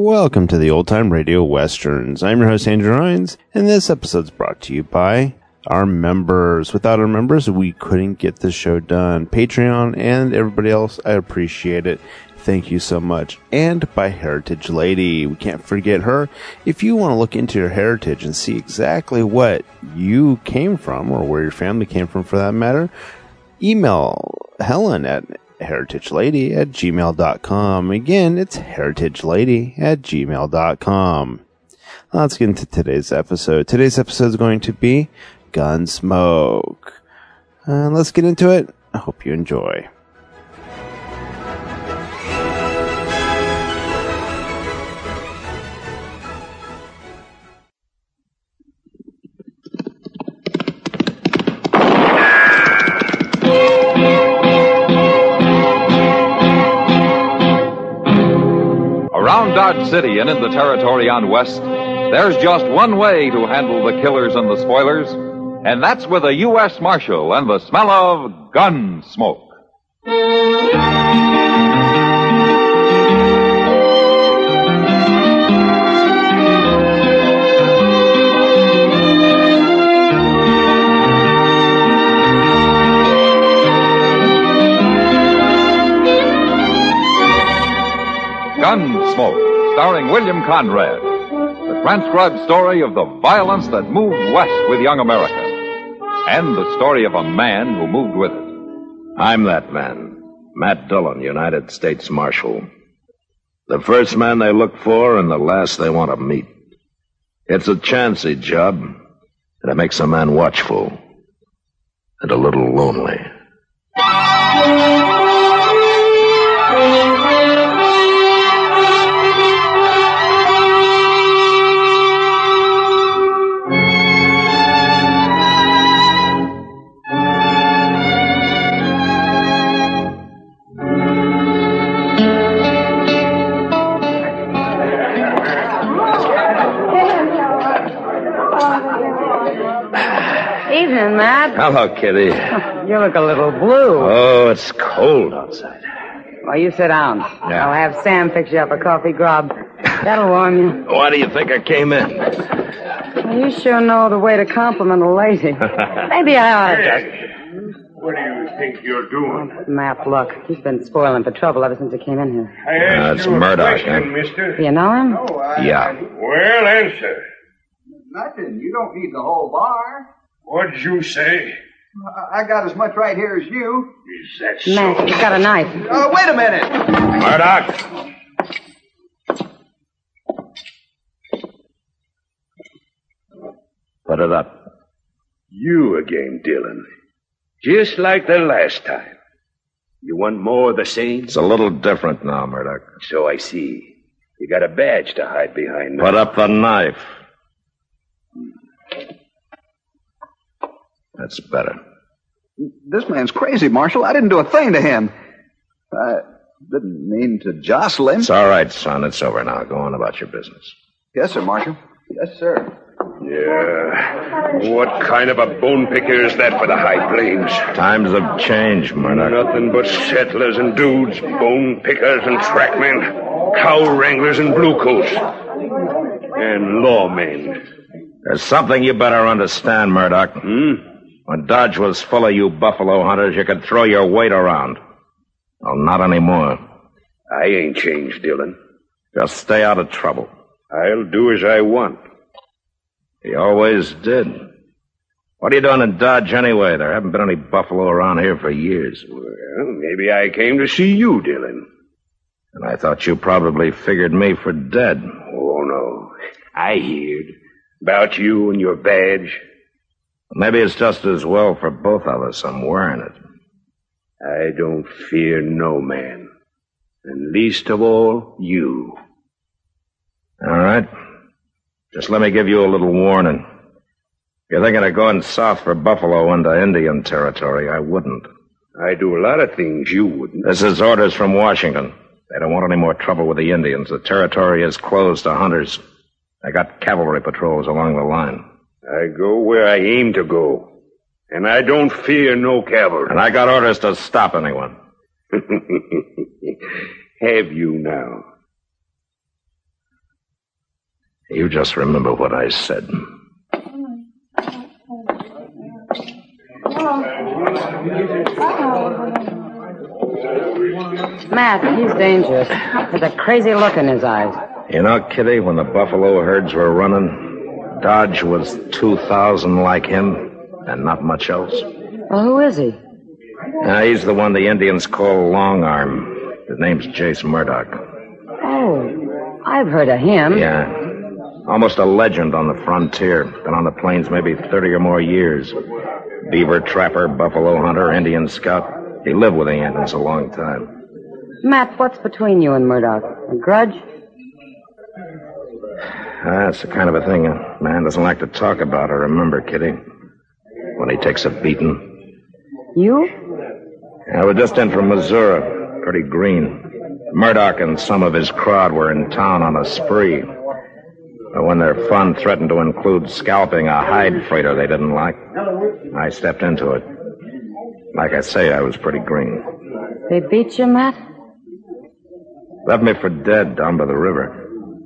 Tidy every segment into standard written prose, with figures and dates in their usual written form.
Welcome to the Old Time Radio Westerns. I'm your host, Andrew Hines, and this episode's brought to you by our members. Without our members, we couldn't get this show done. Patreon and everybody else, I appreciate it. Thank you so much. And by Heritage Lady. We can't forget her. If you want to look into your heritage and see exactly what you came from, or where your family came from for that matter, email Helen at heritagelady@gmail.com. Again, it's heritagelady@gmail.com. Let's get into today's episode. Today's episode is going to be Gunsmoke. Let's get into it. I hope you enjoy. Around Dodge City and in the territory on West, there's just one way to handle the killers and the spoilers, and that's with a U.S. Marshal and the smell of gun smoke. Gunsmoke, starring William Conrad. The transcribed story of the violence that moved west with young America. And the story of a man who moved with it. I'm that man, Matt Dillon, United States Marshal. The first man they look for and the last they want to meet. It's a chancy job, and it makes a man watchful and a little lonely. Evening, Matt. Hello, Kitty. You look a little blue. Oh, it's cold outside. Well, you sit down. Yeah. I'll have Sam fix you up a coffee grub. That'll warm you. Why do you think I came in? Well, you sure know the way to compliment a lady. Maybe I ought to. What do you think you're doing? Matt, look. He's been spoiling for trouble ever since he came in here. I asked It's you a Murdoch, question, eh? mister. Do you know him? Yeah. Well, answer. Nothing. You don't need the whole bar. What'd you say? I got as much right here as you. Is that so? Matt, he's got a knife. Wait a minute. Murdoch! Put it up. You again, Dillon. Just like the last time. You want more of the same? It's a little different now, Murdoch. So I see. You got a badge to hide behind. Put up the knife. That's better. This man's crazy, Marshal. I didn't do a thing to him. I didn't mean to jostle him. It's all right, son. It's over now. Go on about your business. Yes, sir, Marshal. Yes, sir. Yeah. What kind of a bone picker is that for the high plains? Times have changed, Murdoch. Nothing but settlers and dudes, bone pickers and trackmen, cow wranglers and bluecoats, and lawmen. There's something you better understand, Murdoch. When Dodge was full of you buffalo hunters, you could throw your weight around. Well, not anymore. I ain't changed, Dillon. Just stay out of trouble. I'll do as I want. He always did. What are you doing in Dodge anyway? There haven't been any buffalo around here for years. Well, maybe I came to see you, Dillon. And I thought you probably figured me for dead. Oh, no. I heard about you and your badge. Maybe it's just as well for both of us I'm wearing it. I don't fear no man. And least of all, you. All right. Just let me give you a little warning. If you're thinking of going south for buffalo into Indian territory, I wouldn't. I do a lot of things you wouldn't. This is orders from Washington. They don't want any more trouble with the Indians. The territory is closed to hunters. They got cavalry patrols along the line. I go where I aim to go. And I don't fear no cavalry. And I got orders to stop anyone. Have you now? You just remember what I said. Matt, he's dangerous. There's a crazy look in his eyes. You know, Kitty, when the buffalo herds were running, Dodge was 2,000 like him and not much else. Well, who is he? He's the one the Indians call Long Arm. His name's Jace Murdoch. Oh, I've heard of him. Yeah. Almost a legend on the frontier. Been on the plains maybe 30 or more years. Beaver trapper, buffalo hunter, Indian scout. He lived with the Indians a long time. Matt, what's between you and Murdoch? A grudge? That's the kind of a thing a man doesn't like to talk about or remember, Kitty. When he takes a beating. You? I was just in from Missouri. Pretty green. Murdoch and some of his crowd were in town on a spree. But when their fun threatened to include scalping a hide freighter they didn't like, I stepped into it. Like I say, I was pretty green. They beat you, Matt? Left me for dead down by the river.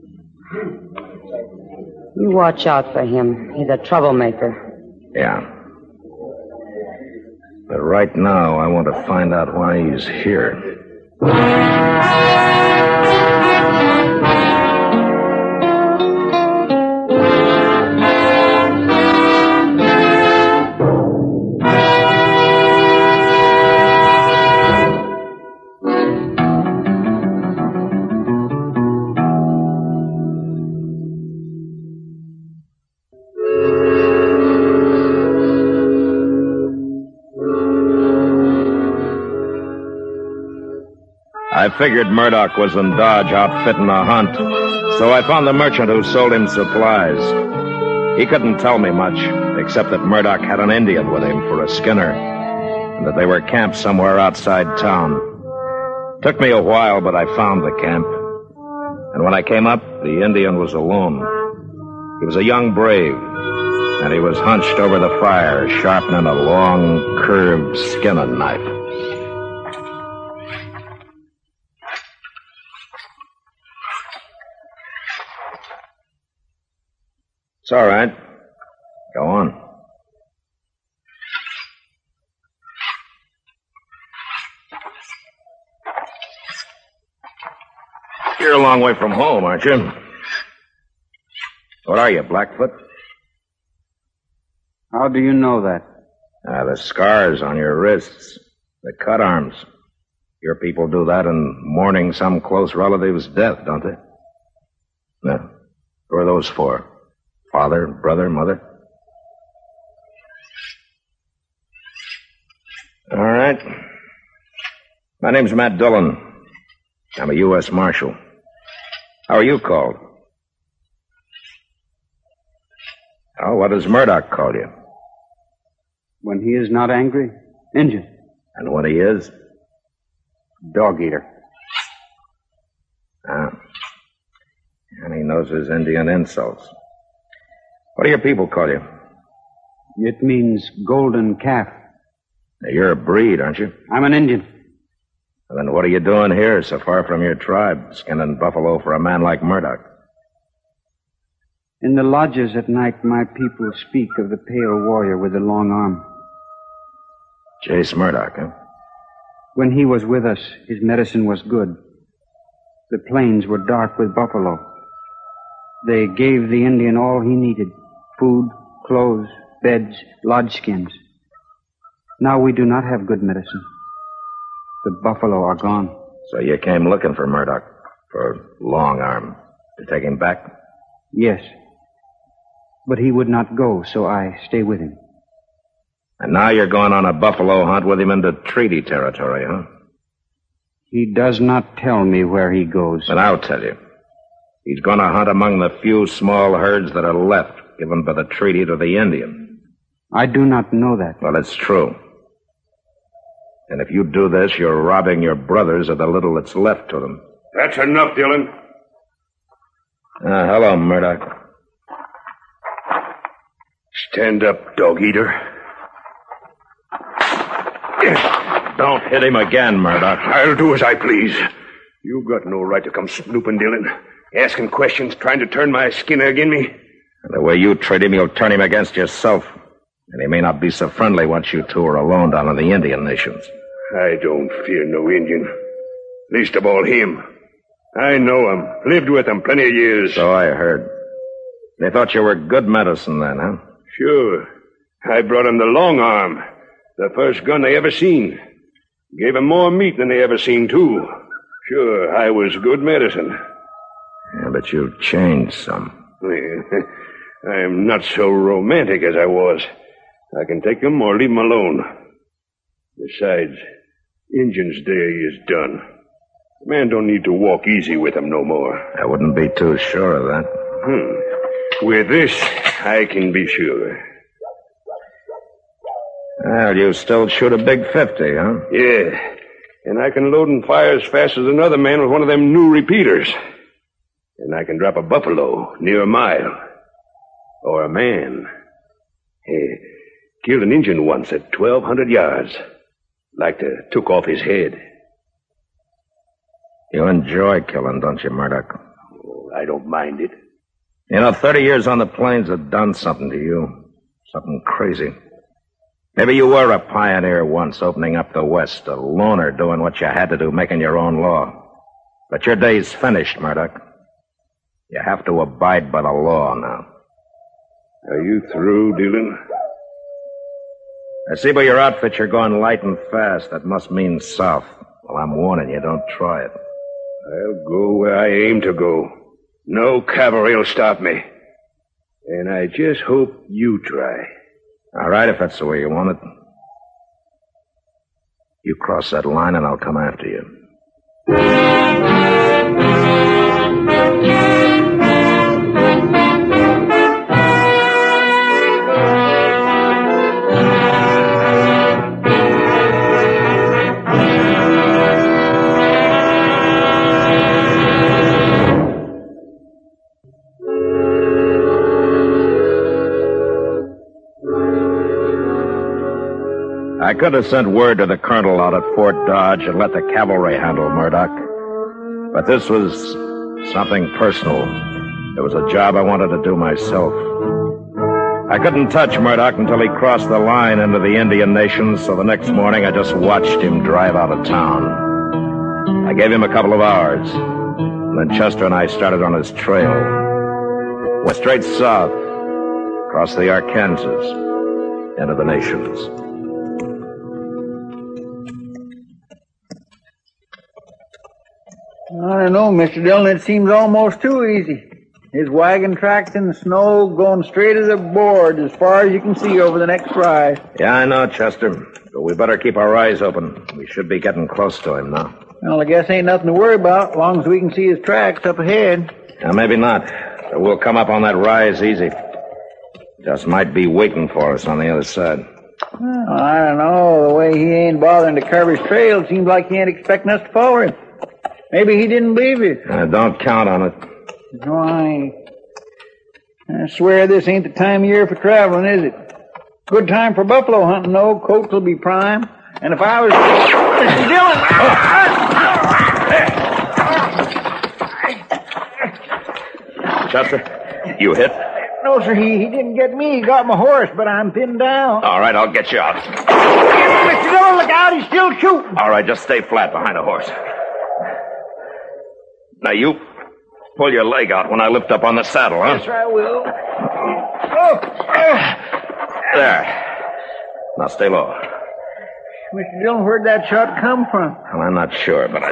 You watch out for him. He's a troublemaker. Yeah. But right now, I want to find out why he's here. I figured Murdoch was in Dodge outfitting a hunt, so I found the merchant who sold him supplies. He couldn't tell me much, except that Murdoch had an Indian with him for a skinner, and that they were camped somewhere outside town. Took me a while, but I found the camp. And when I came up, the Indian was alone. He was a young brave, and he was hunched over the fire, sharpening a long, curved skinning knife. It's all right. Go on. You're a long way from home, aren't you? What are you, Blackfoot? How do you know that? The scars on your wrists. The cut arms. Your people do that in mourning some close relative's death, don't they? No. Who are those for? Father, brother, mother? All right. My name's Matt Dillon. I'm a U.S. Marshal. How are you called? Oh, what does Murdoch call you? When he is not angry, Injun. And when he is? Dog eater. Ah. And he knows his Indian insults. What do your people call you? It means golden calf. Now, you're a breed, aren't you? I'm an Indian. Well, then what are you doing here so far from your tribe, skinning buffalo for a man like Murdoch? In the lodges at night, my people speak of the pale warrior with the long arm. Jace Murdoch, huh? When he was with us, his medicine was good. The plains were dark with buffalo. They gave the Indian all he needed. Food, clothes, beds, lodge skins. Now we do not have good medicine. The buffalo are gone. So you came looking for Murdoch, for Long Arm, to take him back? Yes. But he would not go, so I stay with him. And now you're going on a buffalo hunt with him into treaty territory, huh? He does not tell me where he goes. But I'll tell you. He's going to hunt among the few small herds that are left, given by the treaty to the Indian. I do not know that. Well, it's true. And if you do this, you're robbing your brothers of the little that's left to them. That's enough, Dillon. Hello, Murdoch. Stand up, dog eater. Don't hit him again, Murdoch. I'll do as I please. You've got no right to come snooping, Dillon. Asking questions, trying to turn my skin agin me. And the way you treat him, you'll turn him against yourself. And he may not be so friendly once you two are alone down in the Indian nations. I don't fear no Indian. Least of all him. I know him. Lived with him plenty of years. So I heard. They thought you were good medicine then, huh? Sure. I brought him the long arm. The first gun they ever seen. Gave him more meat than they ever seen, too. Sure, I was good medicine. Yeah, but you've changed some. I'm not so romantic as I was. I can take them or leave them alone. Besides, Injun's day is done. Man don't need to walk easy with them no more. I wouldn't be too sure of that. With this, I can be sure. Well, you still shoot a big 50, huh? Yeah, and I can load and fire as fast as another man with one of them new repeaters. And I can drop a buffalo near a mile. Or a man. Hey, killed an Injun once at 1,200 yards. Like to took off his head. You enjoy killing, don't you, Murdoch? Oh, I don't mind it. You know, 30 years on the plains have done something to you. Something crazy. Maybe you were a pioneer once, opening up the West, a loner doing what you had to do, making your own law. But your day's finished, Murdoch. You have to abide by the law now. Are you through, Dillon? I see by your outfit you're going light and fast. That must mean south. Well, I'm warning you, don't try it. I'll go where I aim to go. No cavalry will stop me. And I just hope you try. All right, if that's the way you want it. You cross that line and I'll come after you. I could have sent word to the colonel out at Fort Dodge and let the cavalry handle Murdoch. But this was something personal. It was a job I wanted to do myself. I couldn't touch Murdoch until he crossed the line into the Indian nations, so the next morning I just watched him drive out of town. I gave him a couple of hours. And then Chester and I started on his trail. Went straight south, across the Arkansas, into the nations. I don't know, Mr. Dillon. It seems almost too easy. His wagon tracks in the snow, going straight as a board as far as you can see over the next rise. Yeah, I know, Chester. But we better keep our eyes open. We should be getting close to him now. Well, I guess ain't nothing to worry about, as long as we can see his tracks up ahead. Now, maybe not. But we'll come up on that rise easy. Just might be waiting for us on the other side. Well, I don't know. The way he ain't bothering to cover his trail, it seems like he ain't expecting us to follow him. Maybe he didn't believe you. Don't count on it. Why, I swear this ain't the time of year for traveling, is it? Good time for buffalo hunting, though. Coats will be prime. And if I was... Mr. Dillon! Chester, you hit? No, sir, he didn't get me. He got my horse, but I'm pinned down. All right, I'll get you out. Mr. Dillon, look out. He's still shooting. All right, just stay flat behind the horse. Now, you pull your leg out when I lift up on the saddle, huh? Yes, sir, I will. There. Now, stay low. Mr. Dillon, where'd that shot come from? Well, I'm not sure, but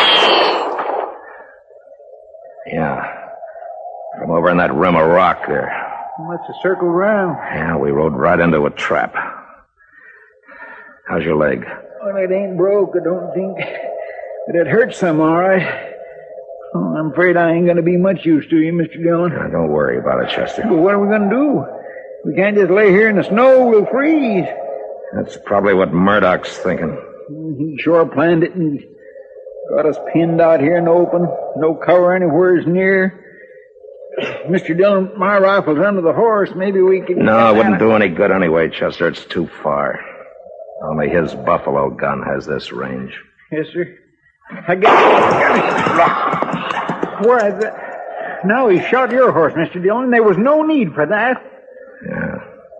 Yeah. From over in that rim of rock there. Must have circled around. Yeah, we rode right into a trap. How's your leg? Well, it ain't broke, I don't think. But it hurts some, all right. Oh, I'm afraid I ain't going to be much use to you, Mr. Dillon. Now, don't worry about it, Chester. But what are we going to do? We can't just lay here in the snow. We'll freeze. That's probably what Murdoch's thinking. He sure planned it and got us pinned out here in the open. No cover anywhere near. Mr. Dillon, my rifle's under the horse. Maybe we can... No, it wouldn't do any good anyway, Chester. It's too far. Only his buffalo gun has this range. Yes, sir. I guess... Where is that? Now he shot your horse, Mr. Dillon. There was no need for that. Yeah.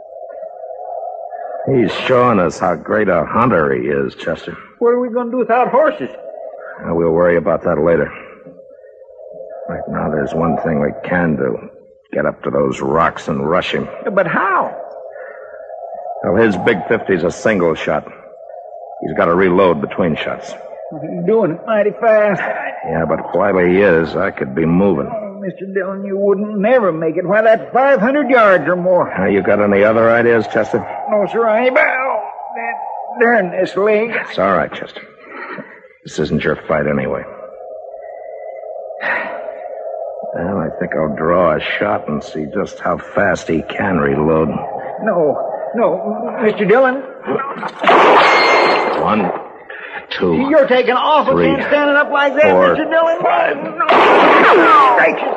He's showing us how great a hunter he is, Chester. What are we going to do without horses? We'll worry about that later. Right now, there's one thing we can do. Get up to those rocks and rush him. But how? Well, his Big 50's a single shot. He's got to reload between shots. He's doing it mighty fast. Yeah, but while he is, I could be moving. Oh, Mr. Dillon, you wouldn't never make it. Why, that's 500 yards or more. You got any other ideas, Chester? No, sir, I ain't. Oh, darn this leg. It's all right, Chester. This isn't your fight anyway. Well, I think I'll draw a shot and see just how fast he can reload. No, Mr. Dillon. 1, 2. You're taking awful 3, chance standing up like that, 4, Mr. Dillon. 5. No. Gracious,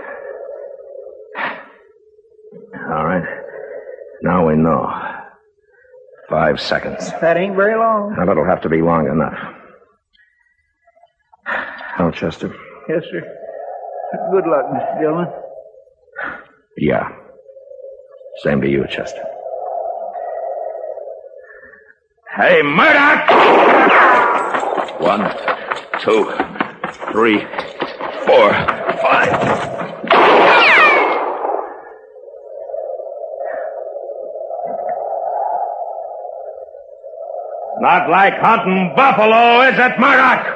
All right. Now we know. 5 seconds. that ain't very long. Now, that'll have to be long enough. Oh, Chester? Yes, sir. Good luck, Mr. Dillon. Yeah. Same to you, Chester. Hey, Murdoch! 1, 2, 3, 4, 5. Not like hunting buffalo, is it, Murdoch?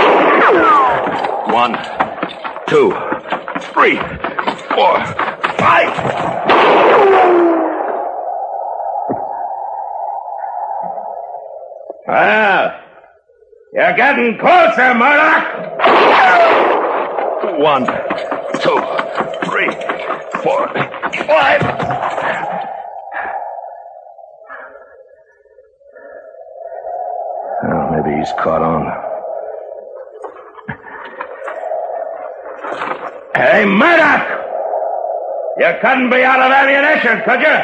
1, 2, 3, 4, 5. Well, you're getting closer, Murdoch. 1, 2, 3, 4, 5. Oh, maybe he's caught on. Hey, Murdoch! You couldn't be out of ammunition, could you?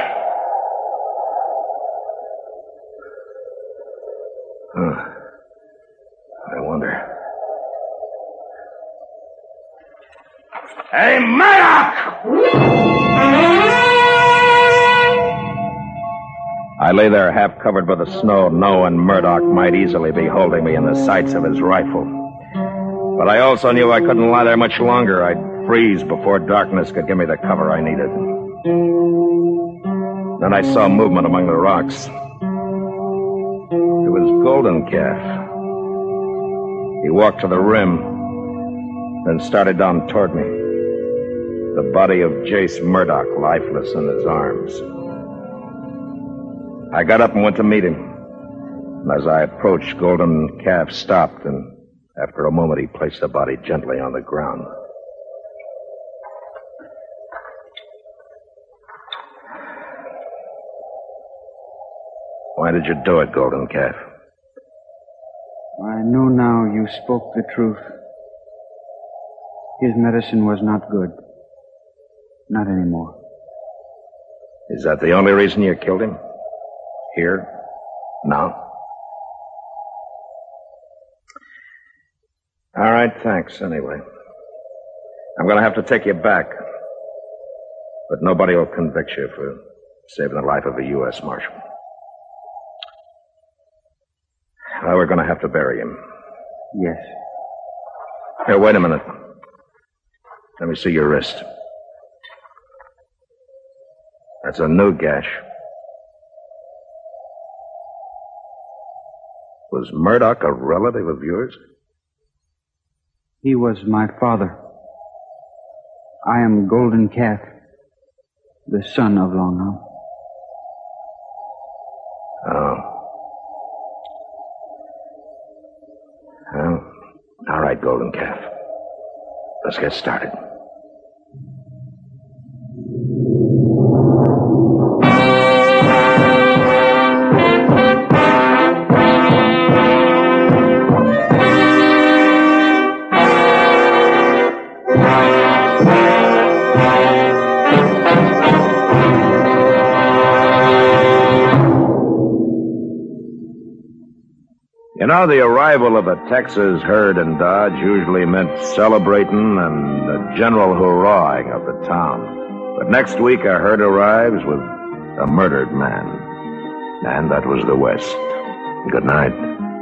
I wonder. Hey, Murdoch! I lay there half covered by the snow, knowing Murdoch might easily be holding me in the sights of his rifle. But I also knew I couldn't lie there much longer. I'd freeze before darkness could give me the cover I needed. Then I saw movement among the rocks. It was Golden Calf. He walked to the rim, then started down toward me. The body of Jace Murdoch lifeless in his arms. I got up and went to meet him. And as I approached, Golden Calf stopped, and after a moment he placed the body gently on the ground. Why did you do it, Golden Calf? I know now you spoke the truth. His medicine was not good. Not anymore. Is that the only reason you killed him? Here? Now? All right, thanks, anyway. I'm going to have to take you back. But nobody will convict you for saving the life of a U.S. Marshal. Well, we're going to have to bury him. Yes. Here, wait a minute. Let me see your wrist. That's a new gash. Was Murdoch a relative of yours? He was my father. I am Golden Calf, the son of Long Arm. Oh. Well, all right, Golden Calf. Let's get started. You know, the arrival of a Texas herd in Dodge usually meant celebrating and a general hurrahing of the town. But next week, a herd arrives with a murdered man. And that was the West. Good night.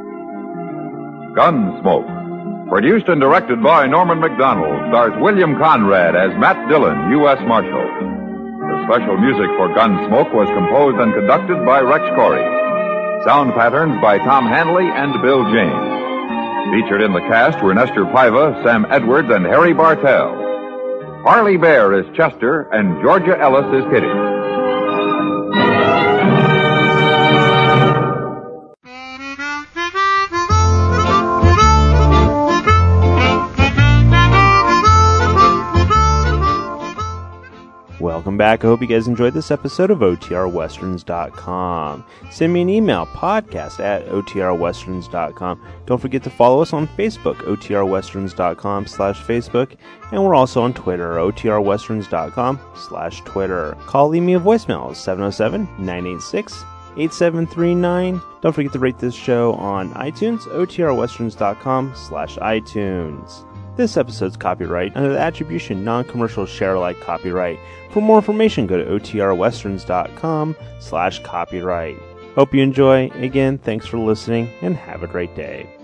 Gunsmoke. Produced and directed by Norman McDonald, stars William Conrad as Matt Dillon, U.S. Marshal. The special music for Gunsmoke was composed and conducted by Rex Corey. Sound patterns by Tom Hanley and Bill James. Featured in the cast were Nestor Paiva, Sam Edwards, and Harry Bartell. Harley Bear is Chester, and Georgia Ellis is Kitty. Welcome back. I hope you guys enjoyed this episode of OTRWesterns.com. Send me an email, podcast@OTRWesterns.com. Don't forget to follow us on Facebook, OTRWesterns.com/Facebook. And we're also on Twitter, OTRWesterns.com/Twitter. Call, leave me a voicemail, 707-986-8739. Don't forget to rate this show on iTunes, OTRWesterns.com/iTunes. This episode's copyright under the Attribution Non-Commercial Share-alike copyright. For more information, go to OTRWesterns.com/copyright. Hope you enjoy. Again, thanks for listening, and have a great day.